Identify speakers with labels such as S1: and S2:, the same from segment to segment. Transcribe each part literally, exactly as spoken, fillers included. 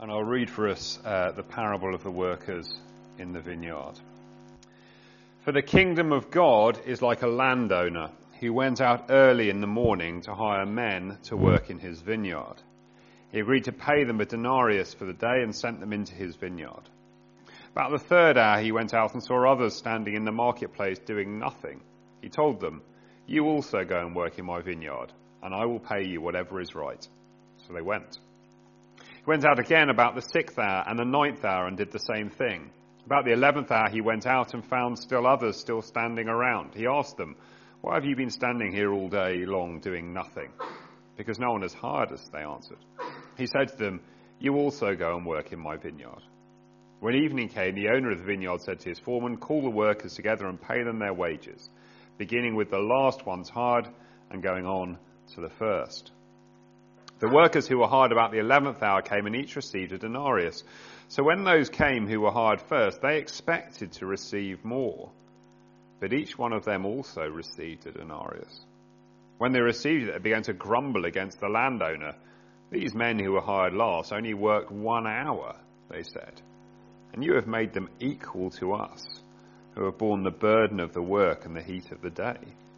S1: and I'll read for us uh, the parable of the workers in the vineyard. For the kingdom of God is like a landowner who went out early in the morning to hire men to work in his vineyard. He agreed to pay them a denarius for the day and sent them into his vineyard. About the third hour he went out and saw others standing in the marketplace doing nothing. He told them, "You also go and work in my vineyard, and I will pay you whatever is right." So they went. He went out again about the sixth hour and the ninth hour and did the same thing. About the eleventh hour he went out and found still others still standing around. He asked them, "Why have you been standing here all day long doing nothing?" "Because no one has hired us," they answered. He said to them, "You also go and work in my vineyard." When evening came, the owner of the vineyard said to his foreman, "Call the workers together and pay them their wages, beginning with the last ones hired and going on to the first." The workers who were hired about the eleventh hour came and each received a denarius. So when those came who were hired first, they expected to receive more. But each one of them also received a denarius. When they received it, they began to grumble against the landowner. "These men who were hired last only worked one hour," they said, "and you have made them equal to us, who have borne the burden of the work and the heat of the day."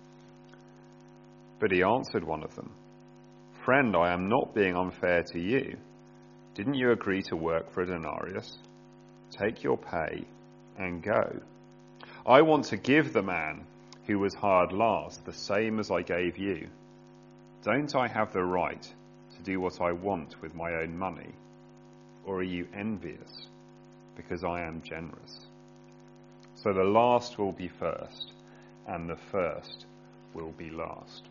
S1: But he answered one of them, "Friend, I am not being unfair to you. Didn't you agree to work for a denarius? Take your pay and go. I want to give the man who was hired last the same as I gave you. Don't I have the right to do what I want with my own money? Or are you envious because I am generous?" So the last will be first, and the first will be last.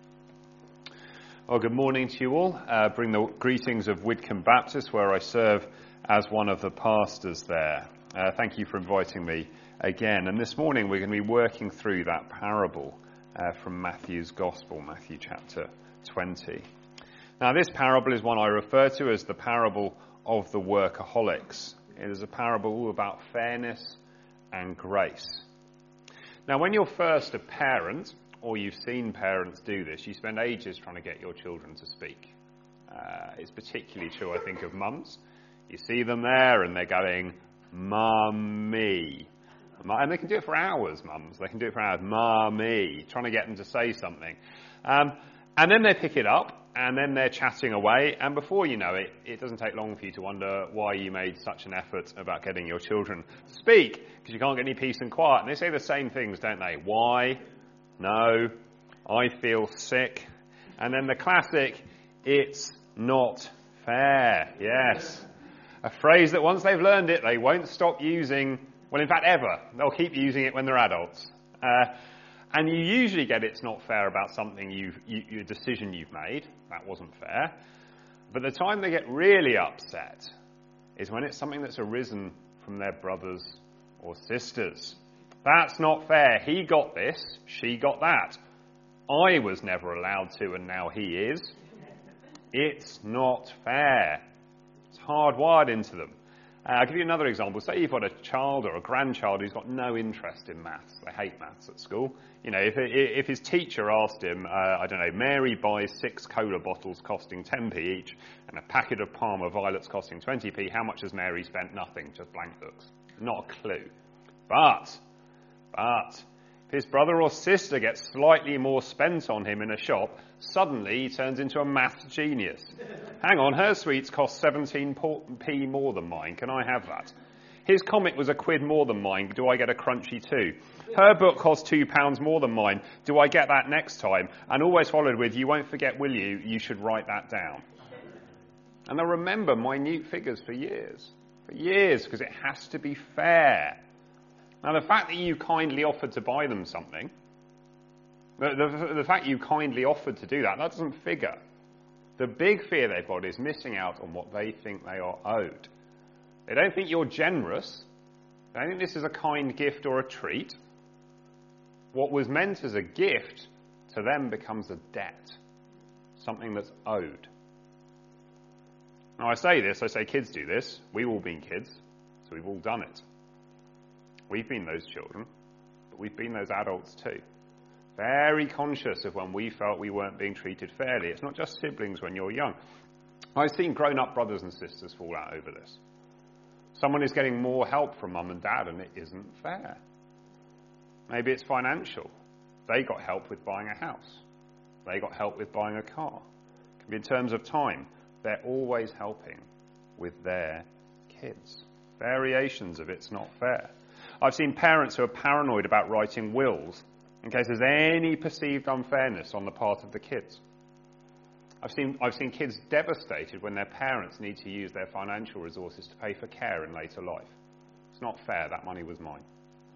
S1: Well, good morning to you all. Uh, bring the greetings of Widcombe Baptist, where I serve as one of the pastors there. Uh, thank you for inviting me again. And this morning we're going to be working through that parable uh, from Matthew's Gospel, Matthew chapter twenty. Now, this parable is one I refer to as the parable of the workaholics. It is a parable all about fairness and grace. Now, when you're first a parent, or you've seen parents do this, you spend ages trying to get your children to speak. Uh, it's particularly true, I think, of mums. You see them there and they're going, "Mummy." And they can do it for hours, mums. They can do it for hours. "Mummy," trying to get them to say something. Um, and then they pick it up, and then they're chatting away, and before you know it, it doesn't take long for you to wonder why you made such an effort about getting your children to speak, because you can't get any peace and quiet. And they say the same things, don't they? "Why?" "No." "I feel sick." And then the classic, "It's not fair." Yes. A phrase that once they've learned it, they won't stop using, well, in fact, ever. They'll keep using it when they're adults. Uh, and you usually get "it's not fair" about something you've, you, a decision you've made. That wasn't fair. But the time they get really upset is when it's something that's arisen from their brothers or sisters. "That's not fair. He got this, she got that. I was never allowed to, and now he is. It's not fair." It's hardwired into them. Uh, I'll give you another example. Say you've got a child or a grandchild who's got no interest in maths. They hate maths at school. You know, if if his teacher asked him, uh, I don't know, "Mary buys six cola bottles costing ten p each and a packet of Parma violets costing twenty p. How much has Mary spent?" Nothing, just blank books. Not a clue. But... But if his brother or sister gets slightly more spent on him in a shop, suddenly he turns into a maths genius. "Hang on, her sweets cost seventeen p more than mine. Can I have that? His comic was a quid more than mine. Do I get a crunchy too? Her book cost two pounds more than mine. Do I get that next time?" And always followed with, "You won't forget, will you? You should write that down." And they'll remember minute figures for years. For years, because it has to be fair. Now, the fact that you kindly offered to buy them something, the, the, the fact you kindly offered to do that, that doesn't figure. The big fear they've got is missing out on what they think they are owed. They don't think you're generous. They don't think this is a kind gift or a treat. What was meant as a gift to them becomes a debt, something that's owed. Now, I say this, I say kids do this. We've all been kids, so we've all done it. We've been those children, but we've been those adults too. Very conscious of when we felt we weren't being treated fairly. It's not just siblings when you're young. I've seen grown-up brothers and sisters fall out over this. Someone is getting more help from mum and dad, and it isn't fair. Maybe it's financial. They got help with buying a house. They got help with buying a car. It can be in terms of time. They're always helping with their kids. Variations of it's not fair. I've seen parents who are paranoid about writing wills in case there's any perceived unfairness on the part of the kids. I've seen, I've seen kids devastated when their parents need to use their financial resources to pay for care in later life. It's not fair. That money was mine.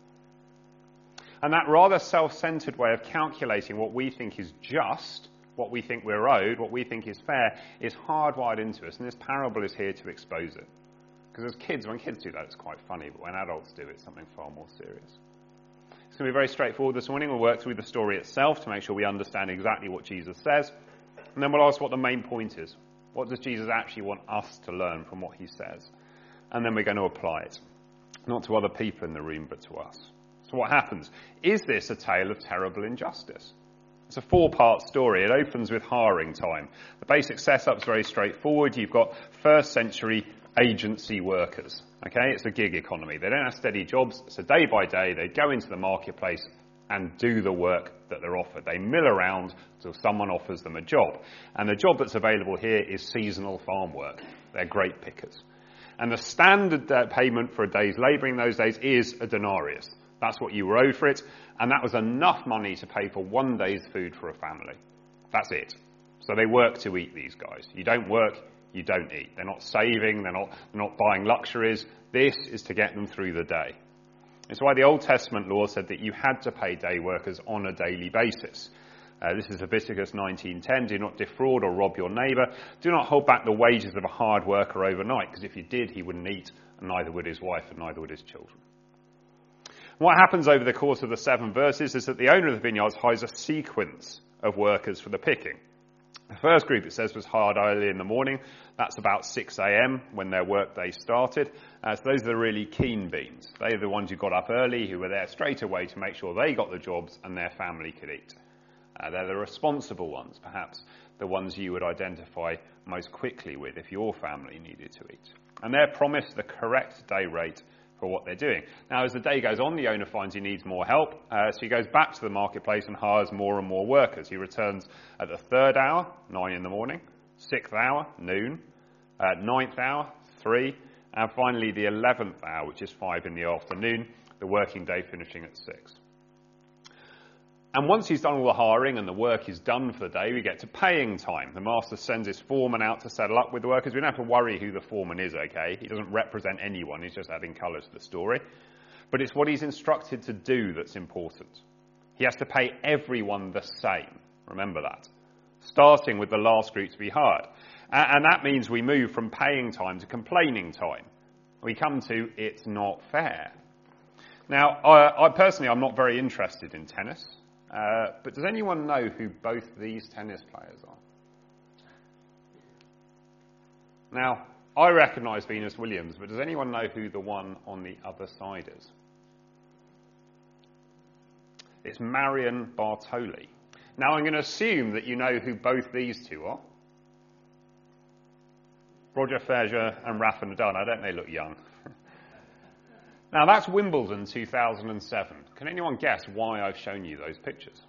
S1: And that rather self-centered way of calculating what we think is just, what we think we're owed, what we think is fair, is hardwired into us. And this parable is here to expose it. Because as kids, when kids do that, it's quite funny. But when adults do, it's something far more serious. It's going to be very straightforward this morning. We'll work through the story itself to make sure we understand exactly what Jesus says. And then we'll ask what the main point is. What does Jesus actually want us to learn from what he says? And then we're going to apply it. Not to other people in the room, but to us. So what happens? Is this a tale of terrible injustice? It's a four-part story. It opens with hiring time. The basic setup's very straightforward. You've got first century agency workers. Okay, it's a gig economy. They don't have steady jobs, so day by day they go into the marketplace and do the work that they're offered. They mill around until someone offers them a job. And the job that's available here is seasonal farm work. They're grape pickers. And the standard payment for a day's labouring in those days is a denarius. That's what you were owed for it, and that was enough money to pay for one day's food for a family. That's it. So they work to eat, these guys. You don't work, you don't eat. They're not saving, they're not, they're not buying luxuries. This is to get them through the day. It's why the Old Testament law said that you had to pay day workers on a daily basis. Uh, this is Leviticus nineteen ten. Do not defraud or rob your neighbour. Do not hold back the wages of a hard worker overnight, because if you did, he wouldn't eat, and neither would his wife, and neither would his children. What happens over the course of the seven verses is that the owner of the vineyards hires a sequence of workers for the picking. The first group, it says, was hired early in the morning. That's about six a.m. when their work day started. Uh, so those are the really keen beans. They are the ones who got up early, who were there straight away to make sure they got the jobs and their family could eat. Uh, they're the responsible ones, perhaps the ones you would identify most quickly with if your family needed to eat. And they're promised the correct day rate for what they're doing. Now, as the day goes on, the owner finds he needs more help, uh, so he goes back to the marketplace and hires more and more workers. He returns at the third hour, nine in the morning, sixth hour, noon, uh, ninth hour, three, and finally the eleventh hour, which is five in the afternoon, the working day finishing at six. And once he's done all the hiring and the work is done for the day, we get to paying time. The master sends his foreman out to settle up with the workers. We don't have to worry who the foreman is, okay? He doesn't represent anyone. He's just adding colour to the story. But it's what he's instructed to do that's important. He has to pay everyone the same. Remember that. Starting with the last group to be hired. And that means we move from paying time to complaining time. We come to, it's not fair. Now, I, I personally, I'm not very interested in tennis. Uh, but does anyone know who both these tennis players are? Now, I recognise Venus Williams, but does anyone know who the one on the other side is? It's Marion Bartoli. Now, I'm going to assume that you know who both these two are. Roger Federer and Rafa Nadal. Now, don't they look young? Now, that's Wimbledon two thousand seven. Can anyone guess why I've shown you those pictures?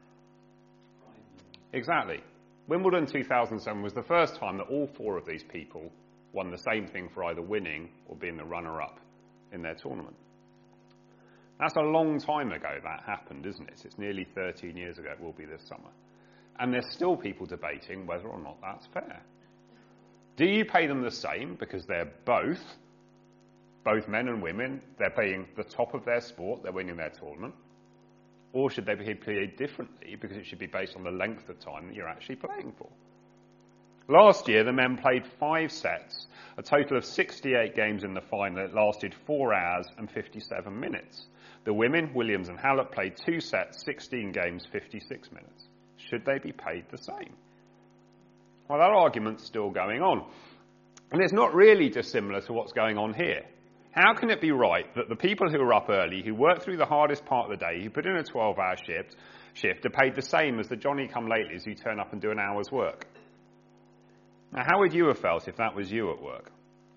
S1: Exactly. Wimbledon two thousand seven was the first time that all four of these people won the same thing for either winning or being the runner-up in their tournament. That's a long time ago that happened, isn't it? It's nearly thirteen years ago. It will be this summer. And there's still people debating whether or not that's fair. Do you pay them the same because they're both Both men and women, they're playing the top of their sport, they're winning their tournament? Or should they be played differently because it should be based on the length of time that you're actually playing for? Last year, the men played five sets, a total of sixty-eight games in the final. It lasted four hours and fifty-seven minutes. The women, Williams and Halep, played two sets, sixteen games, fifty-six minutes. Should they be paid the same? Well, that argument's still going on. And it's not really dissimilar to what's going on here. How can it be right that the people who are up early, who work through the hardest part of the day, who put in a twelve-hour shift, shift, are paid the same as the Johnny-come-latelys who turn up and do an hour's work? Now, how would you have felt if that was you at work?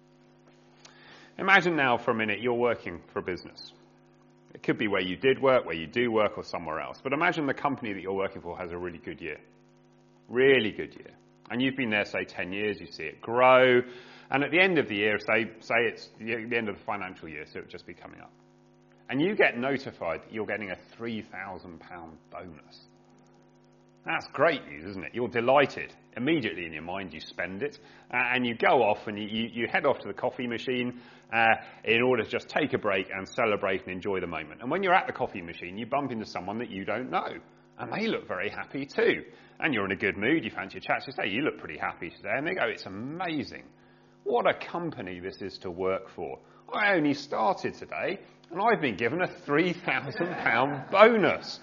S1: Imagine now for a minute you're working for a business. It could be where you did work, where you do work, or somewhere else. But imagine the company that you're working for has a really good year. Really good year. And you've been there, say, ten years, you see it grow. And at the end of the year, say, say it's the end of the financial year, so it would just be coming up. And you get notified that you're getting a three thousand pounds bonus. That's great news, isn't it? You're delighted. Immediately in your mind, you spend it. Uh, and you go off and you, you, you head off to the coffee machine uh, in order to just take a break and celebrate and enjoy the moment. And when you're at the coffee machine, you bump into someone that you don't know. And they look very happy too. And you're in a good mood, you fancy a chat, you say, you look pretty happy today. And they go, it's amazing. What a company this is to work for. I only started today, and I've been given a three thousand pounds bonus.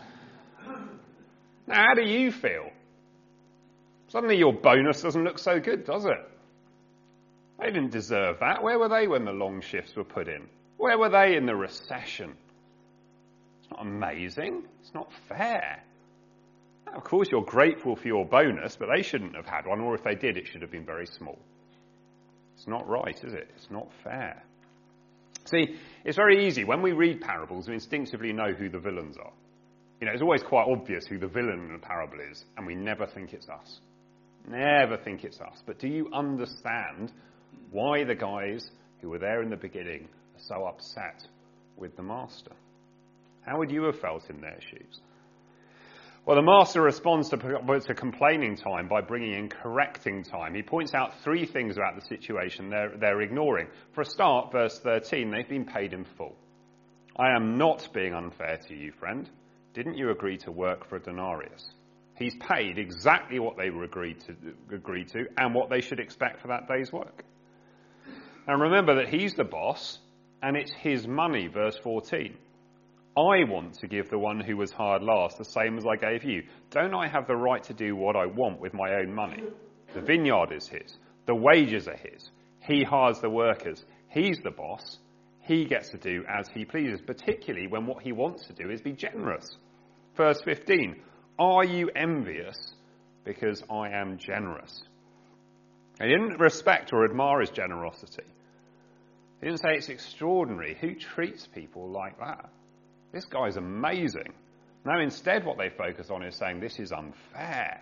S1: Now, how do you feel? Suddenly your bonus doesn't look so good, does it? They didn't deserve that. Where were they when the long shifts were put in? Where were they in the recession? It's not amazing. It's not fair. Now, of course, you're grateful for your bonus, but they shouldn't have had one, or if they did, it should have been very small. It's not right, is it? It's not fair. See, it's very easy. When we read parables, we instinctively know who the villains are. You know, it's always quite obvious who the villain in a parable is, and we never think it's us. Never think it's us. But do you understand why the guys who were there in the beginning are so upset with the master? How would you have felt in their shoes? Well, the master responds to, to complaining time by bringing in correcting time. He points out three things about the situation they're, they're ignoring. For a start, verse thirteen, they've been paid in full. I am not being unfair to you, friend. Didn't you agree to work for a denarius? He's paid exactly what they were agreed to, agreed to and what they should expect for that day's work. And remember that he's the boss and it's his money, verse fourteen. I want to give the one who was hired last the same as I gave you. Don't I have the right to do what I want with my own money? The vineyard is his. The wages are his. He hires the workers. He's the boss. He gets to do as he pleases, particularly when what he wants to do is be generous. Verse fifteen, are you envious because I am generous? He didn't respect or admire his generosity. He didn't say it's extraordinary. Who treats people like that? This guy's amazing. No, instead what they focus on is saying this is unfair.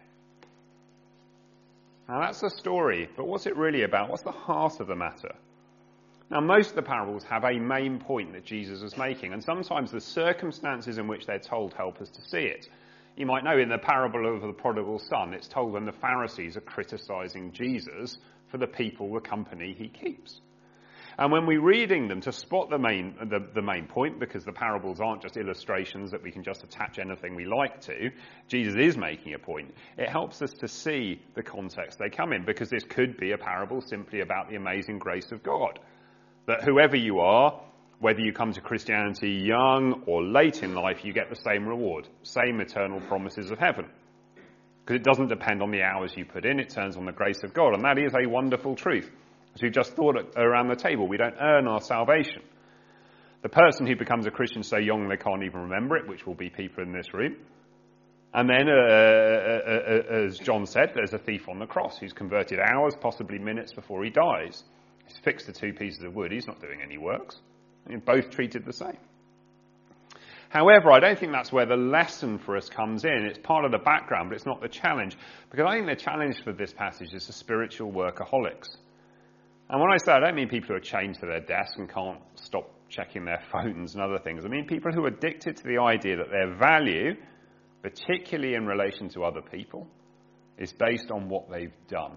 S1: Now that's the story, but what's it really about? What's the heart of the matter? Now most of the parables have a main point that Jesus is making, and sometimes the circumstances in which they're told help us to see it. You might know in the parable of the prodigal son, it's told when the Pharisees are criticising Jesus for the people, the company he keeps. And when we're reading them to spot the main, the, the main point, because the parables aren't just illustrations that we can just attach anything we like to, Jesus is making a point. It helps us to see the context they come in, because this could be a parable simply about the amazing grace of God. That whoever you are, whether you come to Christianity young or late in life, you get the same reward, same eternal promises of heaven. Because it doesn't depend on the hours you put in, it turns on the grace of God. And that is a wonderful truth. As we've just thought around the table, we don't earn our salvation. The person who becomes a Christian so young they can't even remember it, which will be people in this room. And then, uh, uh, uh, as John said, there's a thief on the cross who's converted hours, possibly minutes before he dies. He's fixed the two pieces of wood. He's not doing any works. I mean, both treated the same. However, I don't think that's where the lesson for us comes in. It's part of the background, but it's not the challenge. Because I think the challenge for this passage is the spiritual workaholics. And when I say I don't mean people who are chained to their desk and can't stop checking their phones and other things. I mean people who are addicted to the idea that their value, particularly in relation to other people, is based on what they've done.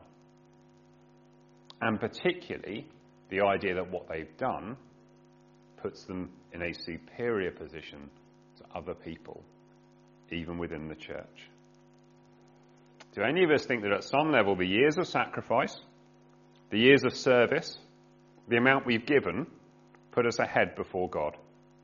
S1: And particularly the idea that what they've done puts them in a superior position to other people, even within the church. Do any of us think that at some level the years of sacrifice, the years of service, the amount we've given, put us ahead before God?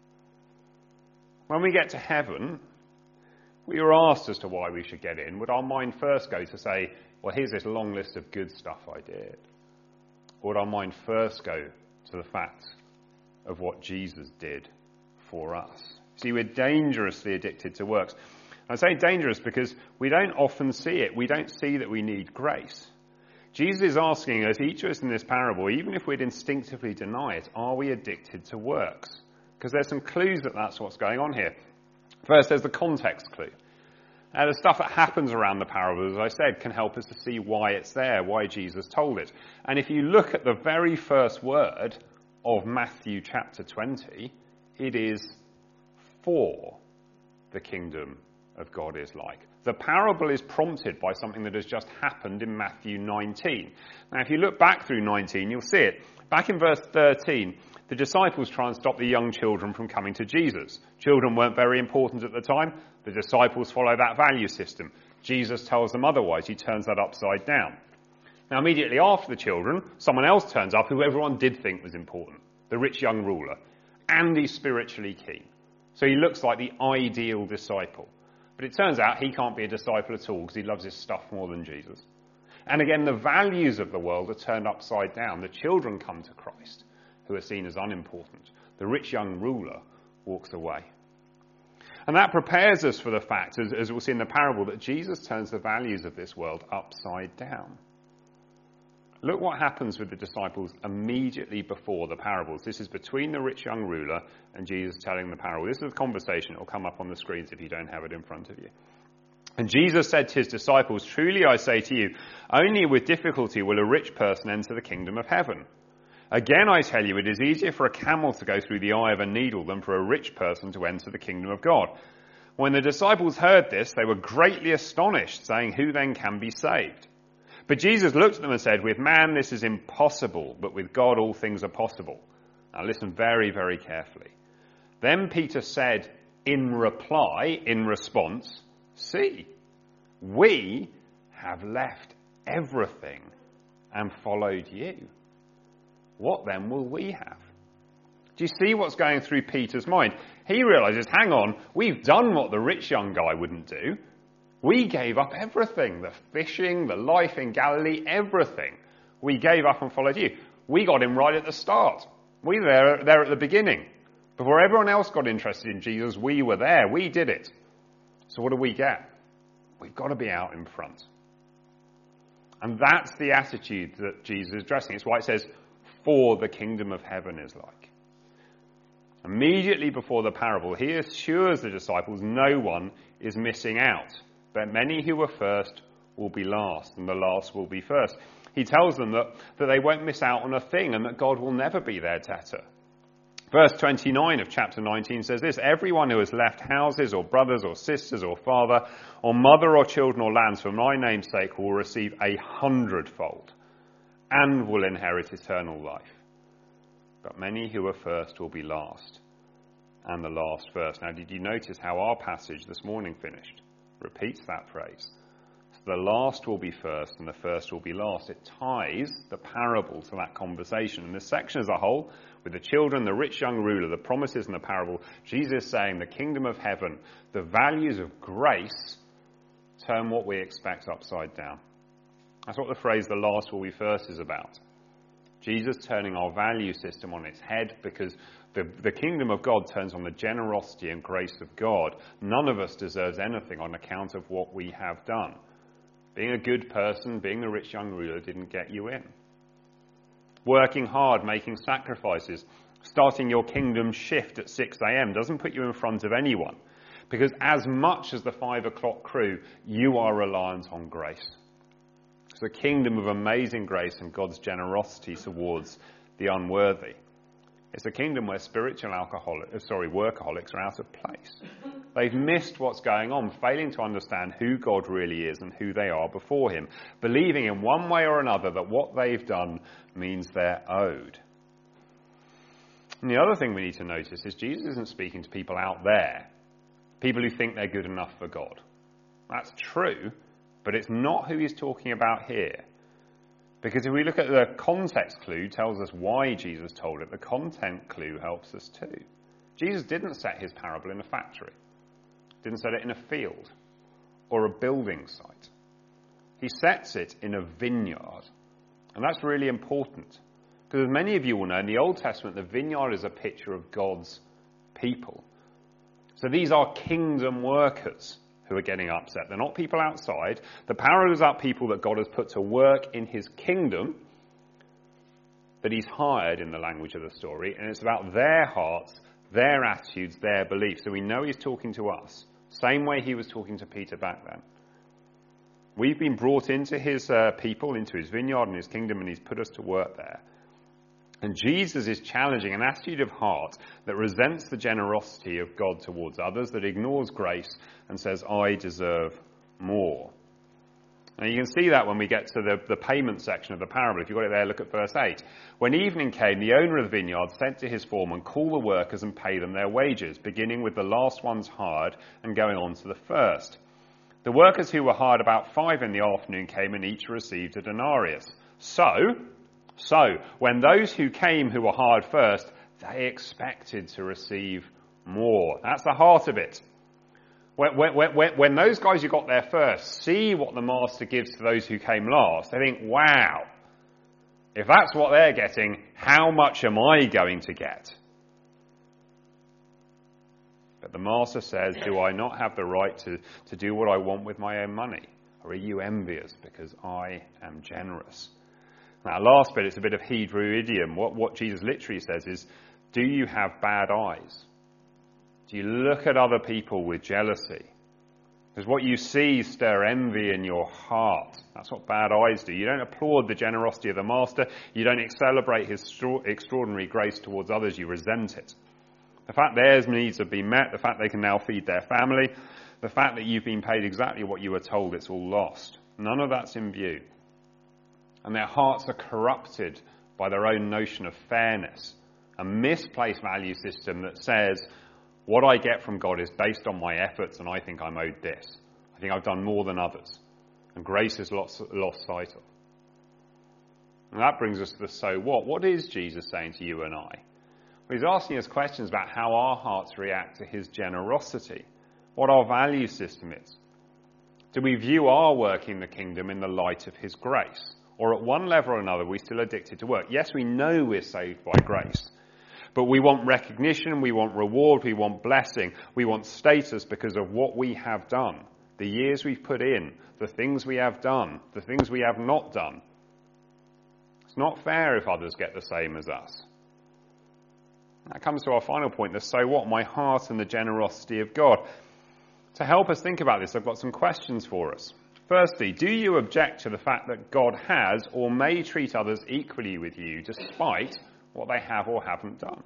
S1: When we get to heaven, we are asked as to why we should get in. Would our mind first go to say, well, here's this long list of good stuff I did? Or would our mind first go to the fact of what Jesus did for us? See, we're dangerously addicted to works. I say dangerous because we don't often see it. We don't see that we need grace. Jesus is asking us, each of us in this parable, even if we'd instinctively deny it, are we addicted to works? Because there's some clues that that's what's going on here. First, there's the context clue. Now, the stuff that happens around the parable, as I said, can help us to see why it's there, why Jesus told it. And if you look at the very first word of Matthew chapter twenty, it is for the kingdom of God is like. The parable is prompted by something that has just happened in Matthew nineteen. Now, if you look back through nineteen, you'll see it. Back in verse thirteen, the disciples try and stop the young children from coming to Jesus. Children weren't very important at the time. The disciples follow that value system. Jesus tells them otherwise. He turns that upside down. Now, immediately after the children, someone else turns up who everyone did think was important, the rich young ruler, and he's spiritually keen. So he looks like the ideal disciple. But it turns out he can't be a disciple at all because he loves his stuff more than Jesus. And again, the values of the world are turned upside down. The children come to Christ, who are seen as unimportant. The rich young ruler walks away. And that prepares us for the fact, as, as we'll see in the parable, that Jesus turns the values of this world upside down. Look what happens with the disciples immediately before the parables. This is between the rich young ruler and Jesus telling the parable. This is a conversation. It will come up on the screens if you don't have it in front of you. And Jesus said to his disciples, "Truly I say to you, only with difficulty will a rich person enter the kingdom of heaven. Again I tell you, it is easier for a camel to go through the eye of a needle than for a rich person to enter the kingdom of God." When the disciples heard this, they were greatly astonished, saying, "Who then can be saved?" But Jesus looked at them and said, "With man this is impossible, but with God all things are possible." Now listen very, very carefully. Then Peter said in reply, in response, "See, we have left everything and followed you. What then will we have?" Do you see what's going through Peter's mind? He realizes, hang on, we've done what the rich young guy wouldn't do. We gave up everything, the fishing, the life in Galilee, everything. We gave up and followed you. We got him right at the start. We were there, there at the beginning. Before everyone else got interested in Jesus, we were there. We did it. So what do we get? We've got to be out in front. And that's the attitude that Jesus is addressing. It's why it says, "For the kingdom of heaven is like." Immediately before the parable, he assures the disciples no one is missing out. But many who were first will be last, and the last will be first. He tells them that, that they won't miss out on a thing, and that God will never be their debtor. Verse twenty-nine of chapter nineteen says this: "Everyone who has left houses or brothers or sisters or father or mother or children or lands for my name's sake will receive a hundredfold and will inherit eternal life. But many who are first will be last, and the last first." Now, did you notice how our passage this morning finished? Repeats that phrase. So the last will be first and the first will be last. It ties the parable to that conversation. And this section as a whole, with the children, the rich young ruler, the promises in the parable, Jesus is saying the kingdom of heaven, the values of grace, turn what we expect upside down. That's what the phrase "the last will be first" is about. Jesus turning our value system on its head, because the, the kingdom of God turns on the generosity and grace of God. None of us deserves anything on account of what we have done. Being a good person, being the rich young ruler, didn't get you in. Working hard, making sacrifices, starting your kingdom shift at six a.m. doesn't put you in front of anyone, because as much as the five o'clock crew, you are reliant on grace. It's a kingdom of amazing grace and God's generosity towards the unworthy. It's a kingdom where spiritual alcoholics, sorry, workaholics are out of place. They've missed what's going on, failing to understand who God really is and who they are before him, believing in one way or another that what they've done means they're owed. And the other thing we need to notice is Jesus isn't speaking to people out there, people who think they're good enough for God. That's true, but it's not who he's talking about here. Because if we look at the context clue, tells us why Jesus told it. The content clue helps us too. Jesus didn't set his parable in a factory. Didn't set it in a field or a building site. He sets it in a vineyard. And that's really important. Because as many of you will know, in the Old Testament, the vineyard is a picture of God's people. So these are kingdom workers who are getting upset. They're not people outside. The parable is about people that God has put to work in his kingdom, that he's hired in the language of the story, and it's about their hearts, their attitudes, their beliefs. So we know he's talking to us, same way he was talking to Peter back then. We've been brought into his uh, people, into his vineyard and his kingdom, and he's put us to work there. And Jesus is challenging an attitude of heart that resents the generosity of God towards others, that ignores grace and says, I deserve more. And you can see that when we get to the, the payment section of the parable. If you've got it there, look at verse eight. When evening came, the owner of the vineyard sent to his foreman, call the workers and pay them their wages, beginning with the last ones hired and going on to the first. The workers who were hired about five in the afternoon came and each received a denarius. So, so when those who came who were hired first, they expected to receive more. That's the heart of it. When, when, when, when those guys who got there first see what the master gives to those who came last, they think, wow, if that's what they're getting, how much am I going to get? But the master says, do I not have the right to, to do what I want with my own money? Or are you envious because I am generous? Now, last bit, it's a bit of Hebrew idiom. What, what Jesus literally says is, do you have bad eyes? Do you look at other people with jealousy? Does what you see stir envy in your heart? That's what bad eyes do. You don't applaud the generosity of the master. You don't celebrate his extraordinary grace towards others. You resent it. The fact their needs have been met, the fact they can now feed their family, the fact that you've been paid exactly what you were told, it's all lost. None of that's in view. And their hearts are corrupted by their own notion of fairness, a misplaced value system that says, what I get from God is based on my efforts and I think I'm owed this. I think I've done more than others. And grace is lost, lost sight of. And that brings us to the so what. What is Jesus saying to you and I? He's asking us questions about how our hearts react to his generosity, what our value system is. Do we view our work in the kingdom in the light of his grace? Or at one level or another, we're still addicted to work? Yes, we know we're saved by grace, but we want recognition, we want reward, we want blessing, we want status because of what we have done, the years we've put in, the things we have done, the things we have not done. It's not fair if others get the same as us. That comes to our final point, the so what, my heart and the generosity of God. To help us think about this, I've got some questions for us. Firstly, do you object to the fact that God has or may treat others equally with you despite what they have or haven't done?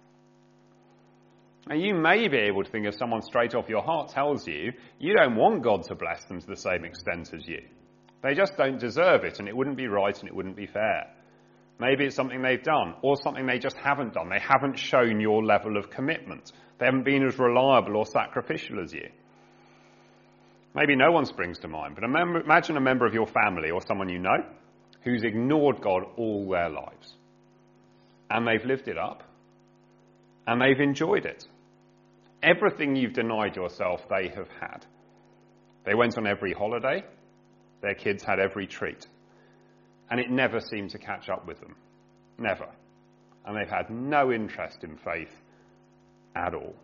S1: Now, you may be able to think of someone straight off your heart tells you you don't want God to bless them to the same extent as you. They just don't deserve it, and it wouldn't be right and it wouldn't be fair. Maybe it's something they've done, or something they just haven't done. They haven't shown your level of commitment. They haven't been as reliable or sacrificial as you. Maybe no one springs to mind, but imagine a member of your family or someone you know who's ignored God all their lives. And they've lived it up, and they've enjoyed it. Everything you've denied yourself, they have had. They went on every holiday. Their kids had every treat. And it never seemed to catch up with them. Never. And they've had no interest in faith at all.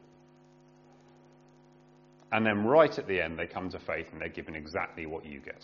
S1: And then right at the end, they come to faith and they're given exactly what you get.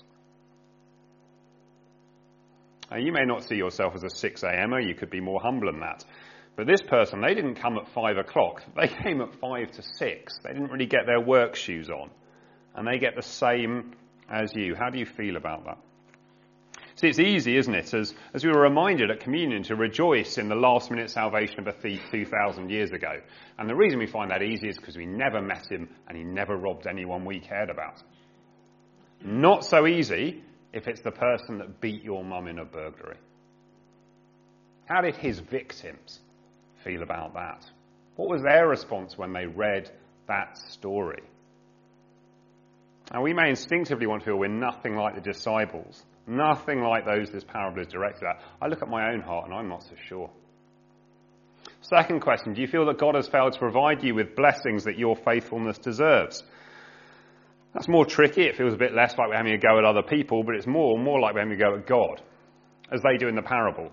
S1: Now, you may not see yourself as a six a.m.er. You could be more humble than that. But this person, they didn't come at five o'clock. They came at five to six. They didn't really get their work shoes on. And they get the same as you. How do you feel about that? See, it's easy, isn't it, as, as we were reminded at communion, to rejoice in the last-minute salvation of a thief two thousand years ago. And the reason we find that easy is because we never met him and he never robbed anyone we cared about. Not so easy if it's the person that beat your mum in a burglary. How did his victims feel about that? What was their response when they read that story? Now, we may instinctively want to feel we're nothing like the disciples, nothing like those this parable is directed at. I look at my own heart and I'm not so sure. Second question, do you feel that God has failed to provide you with blessings that your faithfulness deserves? That's more tricky. It feels a bit less like we're having a go at other people, but it's more more like we're having a go at God, as they do in the parable.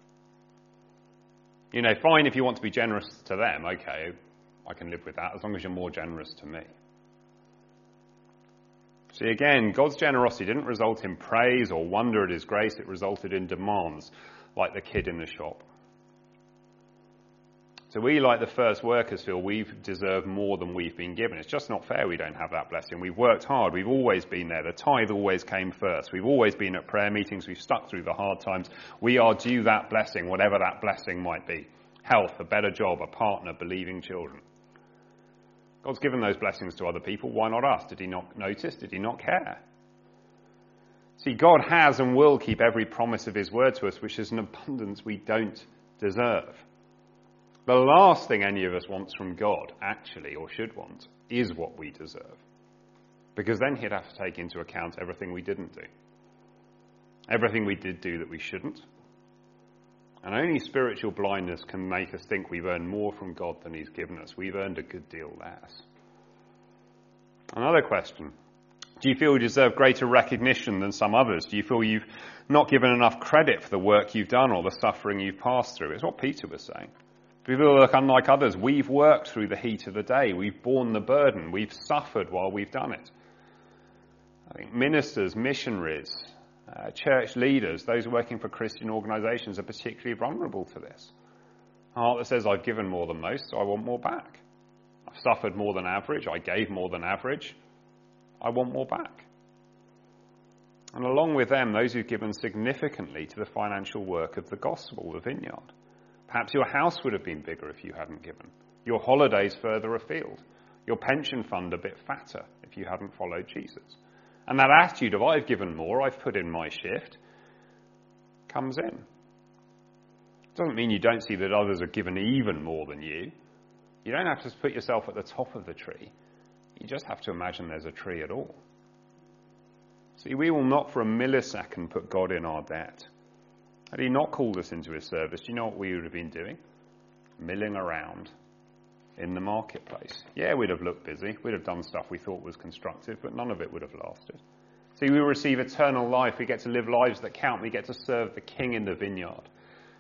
S1: You know, fine if you want to be generous to them, okay, I can live with that, as long as you're more generous to me. See, again, God's generosity didn't result in praise or wonder at his grace. It resulted in demands, like the kid in the shop. So we, like the first workers, feel we've deserved more than we've been given. It's just not fair we don't have that blessing. We've worked hard. We've always been there. The tithe always came first. We've always been at prayer meetings. We've stuck through the hard times. We are due that blessing, whatever that blessing might be. Health, a better job, a partner, believing children. God's given those blessings to other people. Why not us? Did he not notice? Did he not care? See, God has and will keep every promise of his word to us, which is an abundance we don't deserve. The last thing any of us wants from God, actually, or should want, is what we deserve. Because then he'd have to take into account everything we didn't do. Everything we did do that we shouldn't. And only spiritual blindness can make us think we've earned more from God than he's given us. We've earned a good deal less. Another question. Do you feel you deserve greater recognition than some others? Do you feel you've not given enough credit for the work you've done or the suffering you've passed through? It's what Peter was saying. Do we feel like, unlike others, we've worked through the heat of the day. We've borne the burden. We've suffered while we've done it. I think ministers, missionaries, uh, church leaders, those working for Christian organisations are particularly vulnerable to this. A heart that says, I've given more than most, so I want more back. I've suffered more than average. I gave more than average. I want more back. And along with them, those who've given significantly to the financial work of the gospel, the vineyard. Perhaps your house would have been bigger if you hadn't given. Your holidays further afield. Your pension fund a bit fatter if you hadn't followed Jesus. And that attitude of I've given more, I've put in my shift, comes in. It doesn't mean you don't see that others have given even more than you. You don't have to put yourself at the top of the tree. You just have to imagine there's a tree at all. See, we will not for a millisecond put God in our debt. Had he not called us into his service, do you know what we would have been doing? Milling around in the marketplace. Yeah, we'd have looked busy. We'd have done stuff we thought was constructive, but none of it would have lasted. See, we receive eternal life. We get to live lives that count. We get to serve the King in the vineyard.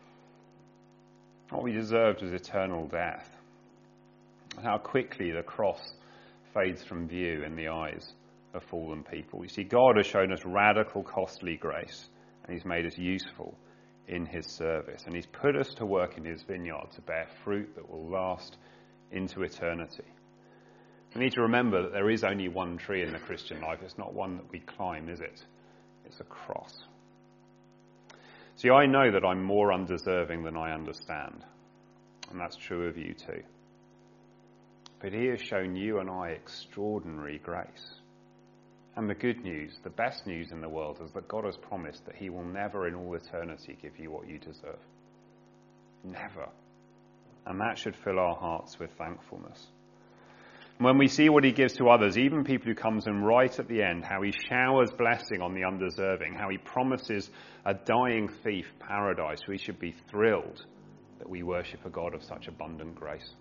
S1: What we deserved was eternal death. And how quickly the cross fades from view in the eyes of fallen people. You see, God has shown us radical, costly grace, and he's made us useful in his service. And he's put us to work in his vineyard to bear fruit that will last into eternity. We need to remember that there is only one tree in the Christian life. It's not one that we climb, is it? It's a cross. See, I know that I'm more undeserving than I understand. And that's true of you too. But he has shown you and I extraordinary grace. And the good news, the best news in the world, is that God has promised that he will never in all eternity give you what you deserve. Never. And that should fill our hearts with thankfulness. And when we see what he gives to others, even people who comes in right at the end, how he showers blessing on the undeserving, how he promises a dying thief paradise, we should be thrilled that we worship a God of such abundant grace.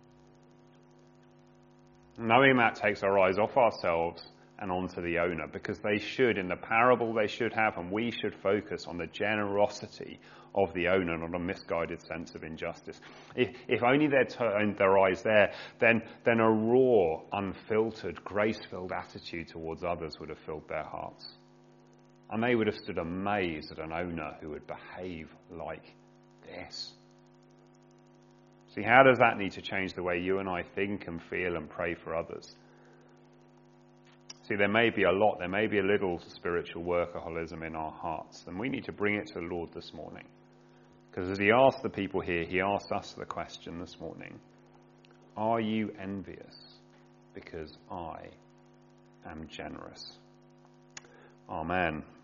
S1: Knowing that takes our eyes off ourselves and onto the owner, because they should, in the parable they should have, and we should focus on the generosity of the owner, not a misguided sense of injustice. If, if only they'd turned their eyes there, then, then a raw, unfiltered, grace-filled attitude towards others would have filled their hearts. And they would have stood amazed at an owner who would behave like this. See, how does that need to change the way you and I think and feel and pray for others? See, there may be a lot, there may be a little spiritual workaholism in our hearts, and we need to bring it to the Lord this morning. Because as he asked the people here, he asked us the question this morning, are you envious because I am generous? Amen.